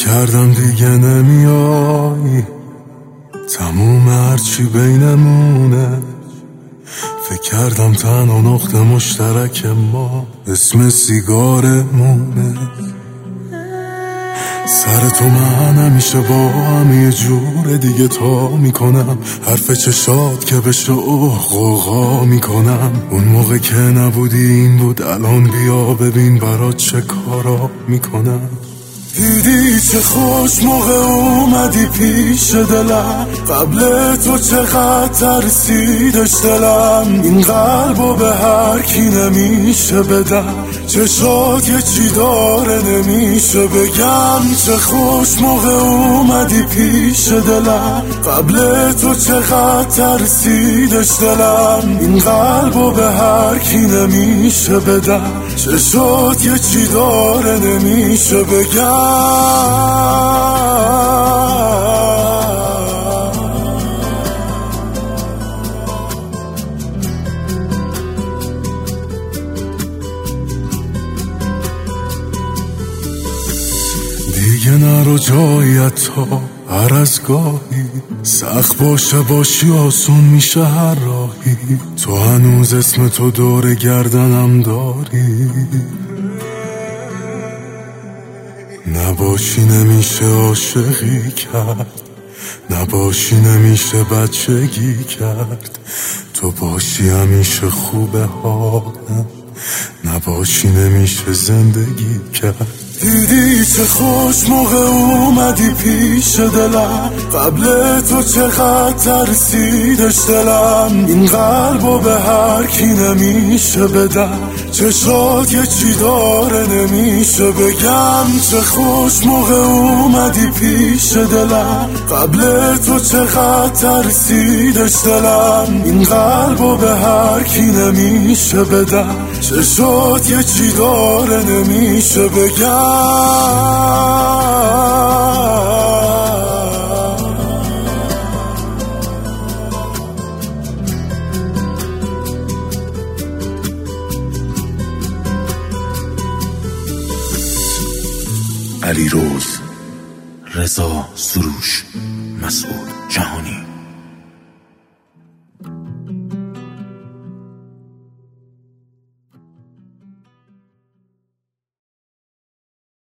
کردم دیگه نمیای، تموم هرچی بینمونه. فکر کردم تنها نقطه مشترک ما اسم سیگارمونه. سر تو من همیشه با هم یه جور دیگه تا میکنم، حرف چشات که بشه غوغا میکنم. اون موقع که نبودی این بود، الان بیا ببین برات چه کارا میکنم. دیدی چه خوش موقع اومدی پیش دلم، قبل تو چقدر ترسیدش دلم. این قلبو به هر کی نمیشه بدم، چشات یه چی داره نمیشه بگم. چه خوش موقع اومدی پیش دلم، قبل تو چقدر ترسیدش دلم. این قلبو به هر کی نمیشه بدم، چشات یه چی داره نمیشه بگم. دیگه نرو جایی تا هر از گاهی، سخت باشه باشی آسون میشه هر راهی. تو هنوز اسم تو دور گردنم داری، نباشی نمیشه عاشقی کرد، نباشی نمیشه بچگی کرد. تو باشی همیشه خوبه حالم، نباشی نمیشه زندگی کرد. دیدی چه خوش موقع اومدی پیش دلم، قبل تو چقدر ترسیدش دلم. این قلبو به هر کی نمیشه بدم، چشات یه چی داره نمیشه بگم. چه خوش موقع اومدی پیش دلم، قبل تو چقدر ترسیدش دلم. این قلبو به هر کی نمیشه بدم، چشات یه چی داره نمیشه بگم. علیروز، رضا سروش، مسعود جهانی.